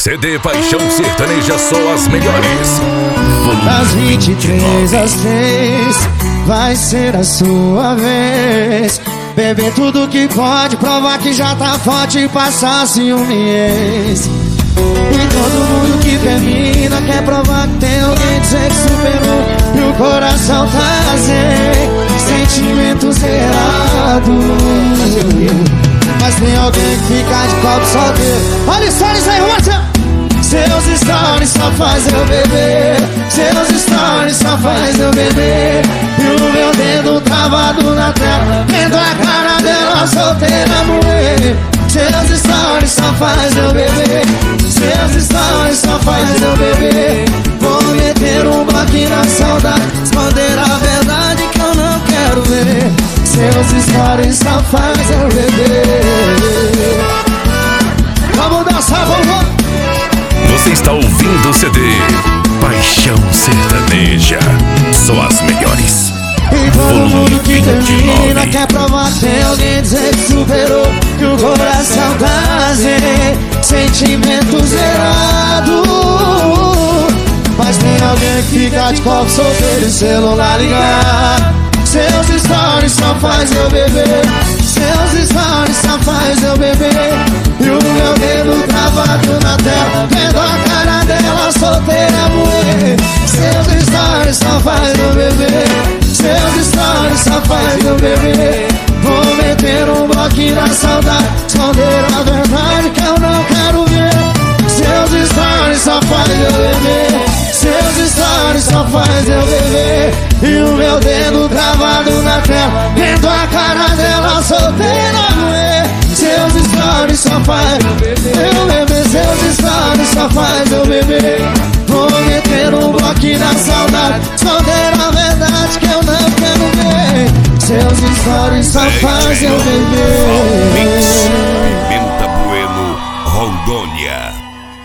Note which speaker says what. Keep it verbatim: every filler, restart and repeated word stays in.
Speaker 1: C D Paixão Sertaneja, só as melhores.
Speaker 2: Das vinte e três às três vai ser a sua vez. Beber tudo que pode, provar que já tá forte e passasse um mês. E todo mundo que termina quer provar que tem alguém, dizer que superou e o coração tá zen, sentimento zerado. Mas tem alguém que fica de copo solteiro. Olha os stories aí, Rússia! Seus stories só faz eu beber. Seus stories só faz eu beber. E o meu dedo travado na tela, vendo a cara dela solteira morrer. Seus stories só faz eu beber. Seus stories só faz eu beber. Vou meter um bloco na saudade, esconder a verdade que eu não quero ver. Seus stories só faz eu beber. Vamos dançar, vamos!
Speaker 1: Você está ouvindo o C D Paixão Sertaneja, só as melhores.
Speaker 2: E todo mundo que termina quer provar que tem alguém, dizer que superou, que o coração tá zen, sentimento zerado. Mas tem alguém que fica de copo solteiro e celular ligado. Seus stories só faz eu beber. Seus stories só faz eu beber. E o meu dedo travado na tela, vendo a cara dela solteira morrer. Seus stories só faz eu beber. Seus stories só faz eu beber. Vou meter um bloquinho na saudade, esconder a verdade que eu não quero ver. Seus stories só faz eu beber. Seus stories só faz eu beber. E o meu dedo travado na tela, vendo a cara dela solteira morrer. Seus stories só faz eu beber. Seus stories só faz eu beber. Vou meter um bloquinho na saudade, esconder a verdade que eu não quero ver. Seus stories só faz eu beber.
Speaker 1: Pimenta Bueno, Rondônia.